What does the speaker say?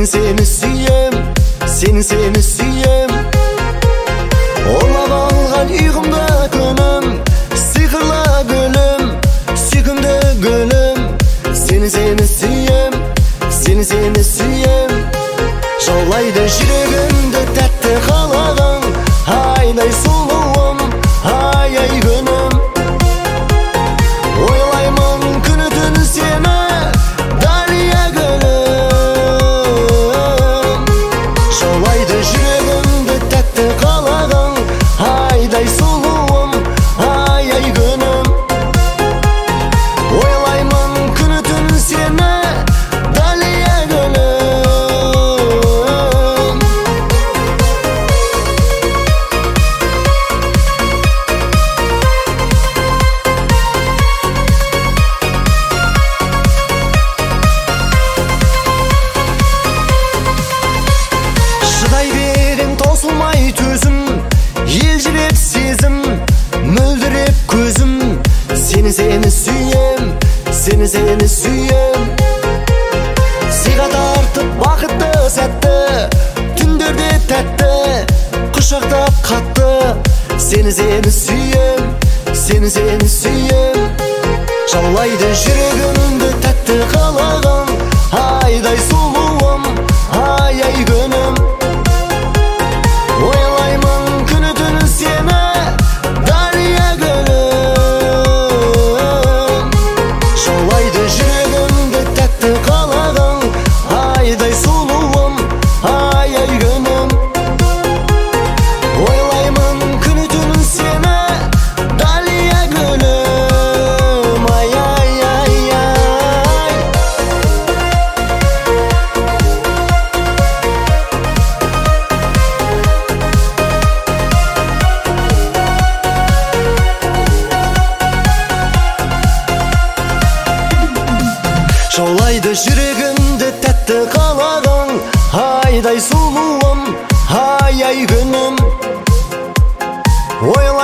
seni suyem, seni suyem. Orlap algan uykumda könüm, sihirla gülüm, sükümde gülüm. Seni suyem, seni suyem. Жаулайды жүрегімді тәтті қалағың, айдай сұлуым, ай күнім. Ойлаймын күні түн сені, дария гүлім. Жаулайды жүрегімді тәтті қалағың, айдай сұлуым, ай күнім. Ойлаймын күні түн сені, дария гүлім. Шыдай берем таусылмай төзім, елжіреп сезім, мөлдіреп көзім. Сені сүйем, сені сүйем. Сыйға тартып бақытты сәтті, түндерде тәтті, құшақтап қатты. Сені сүйем, сені сүйем. Жаулайды жүрегімді тәтті қалағың, айдай сұлуым, ай күнім. Ойлаймын күні түн сені, дария гүлім. Жаулайды жүрегімді тәтті қалағың, айдай сұлуым, ай күнім. Ойлаймын күні түн сені, дария гүлім. Ай Жаулайды жүрегімді тәтті қалағың, айдай сұлуым, ай күнім.